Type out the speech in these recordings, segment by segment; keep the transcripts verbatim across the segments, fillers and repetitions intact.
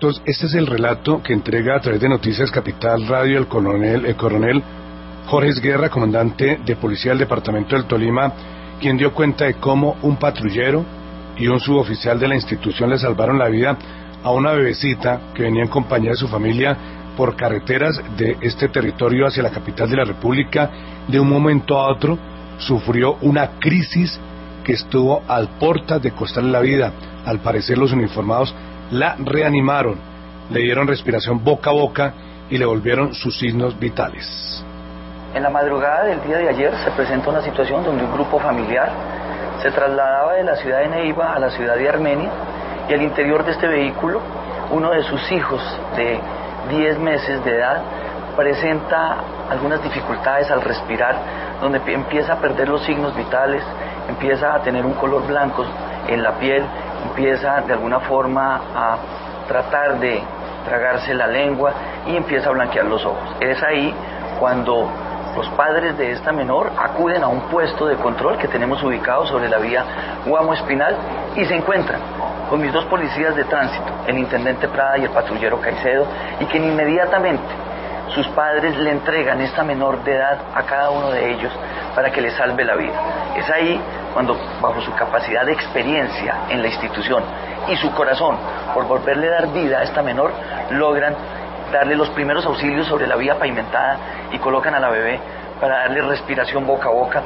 Entonces, este es el relato que entrega a través de Noticias Capital Radio el coronel, el coronel Jorge Guerra, comandante de policía del departamento del Tolima, quien dio cuenta de cómo un patrullero y un suboficial de la institución le salvaron la vida a una bebecita que venía en compañía de su familia por carreteras de este territorio hacia la capital de la República. De un momento a otro sufrió una crisis que estuvo al portas de costarle la vida. Al parecer los uniformados la reanimaron, le dieron respiración boca a boca y le volvieron sus signos vitales. En la madrugada del día de ayer se presenta una situación donde un grupo familiar se trasladaba de la ciudad de Neiva a la ciudad de Armenia, y al interior de este vehículo uno de sus hijos de diez meses de edad presenta algunas dificultades al respirar, donde empieza a perder los signos vitales, empieza a tener un color blanco en la piel, empieza de alguna forma a tratar de tragarse la lengua y empieza a blanquear los ojos. Es ahí cuando los padres de esta menor acuden a un puesto de control que tenemos ubicado sobre la vía Guamo Espinal y se encuentran con mis dos policías de tránsito, el intendente Prada y el patrullero Caicedo, y que inmediatamente sus padres le entregan esta menor de edad a cada uno de ellos para que le salve la vida. Es ahí cuando, bajo su capacidad de experiencia en la institución y su corazón por volverle a dar vida a esta menor, logran darle los primeros auxilios sobre la vía pavimentada y colocan a la bebé para darle respiración boca a boca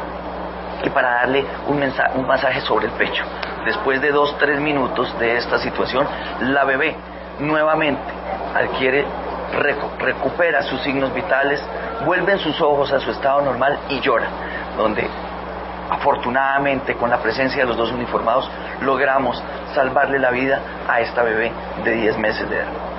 y para darle un, mensaje, un masaje sobre el pecho. Después de dos, tres minutos de esta situación, la bebé nuevamente adquiere, recu recupera sus signos vitales, vuelven sus ojos a su estado normal y llora, donde afortunadamente con la presencia de los dos uniformados logramos salvarle la vida a esta bebé de diez meses de edad.